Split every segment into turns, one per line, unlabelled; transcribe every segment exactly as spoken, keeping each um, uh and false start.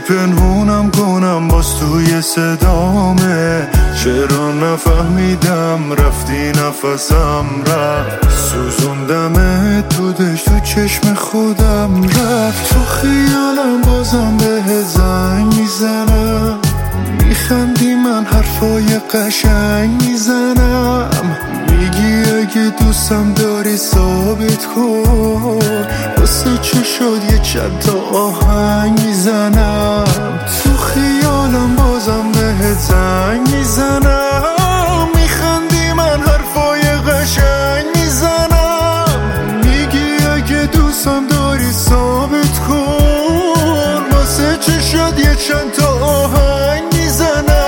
پنهونم کنم باز توی صدامه؟ چرا نفهمیدم رفتی نفسم رفت، سوزوندم تو دشت تو چشم خودم رفت. تو خیالم بازم به زنگ میزنم، میخندی من حرفای قشنگ میزنم، میگی اگه دوستم داری ثابت کن، واسه چه شد یه چند تا آهنگ میزنم. تو خیالم بازم به زنگ میزنم، میخندی من حرفای قشنگ میزنم، میگی اگه دوستم داری ثابت کن، واسه چه شد یه چند تا آهنگ میزنم.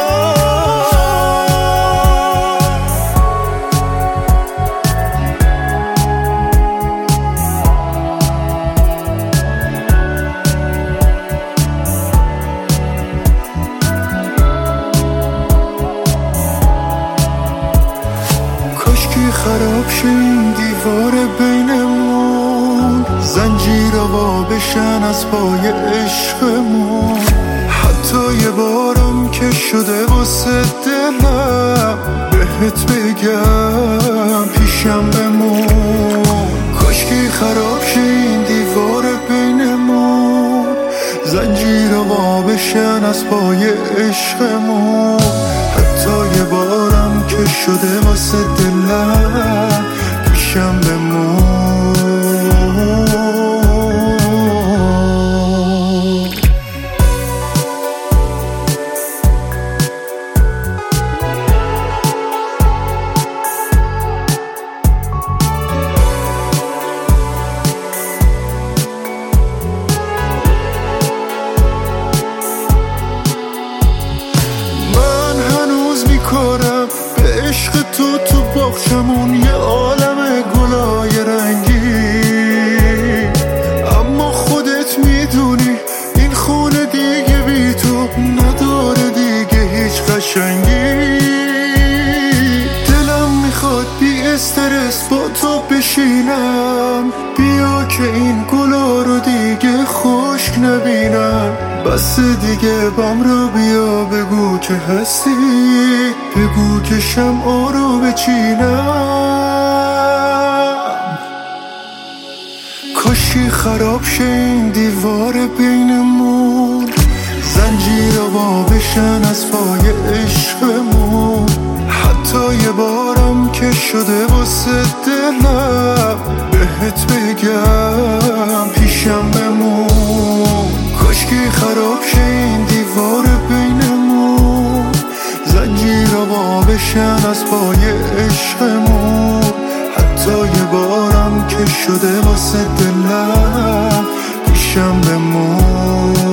کاشکی خراب شه این دیوار بینمون، زنجیرها بشن از پای عشقمون، حتی یه بارم که شده واسه دلم بهت بگم پیشم بمون. کاشکی خراب شه این دیوار بینمون، زنجیرها بشن از پای عشقمون، حتی یه بارم که شده واسه دلم پیشم بمون. کارم به عشق تو تو باغچمون یه عالم گلای رنگی، اما خودت میدونی این خونه دیگه بی تو نداره دیگه هیچ قشنگی. دلم میخواد بی استرس با تو بشینم، بیا که این گلا رو دیگه خشک نبینم، بس دیگه بام رو بیا بگو که هستی، بگو که شمعا رو بچینم. کاشی خراب شه این دیوار بینمون، زنجیرها بشن از پای عشقمون، حتی یه بارم که شده واسه دلم بهت بگم پیشم بمون. کاشکی خراب شه این دیوار بینمون، زنجیرها بشن از پای عشقمون، حتی یه بارم که شده واسه دلم پیشم بمون.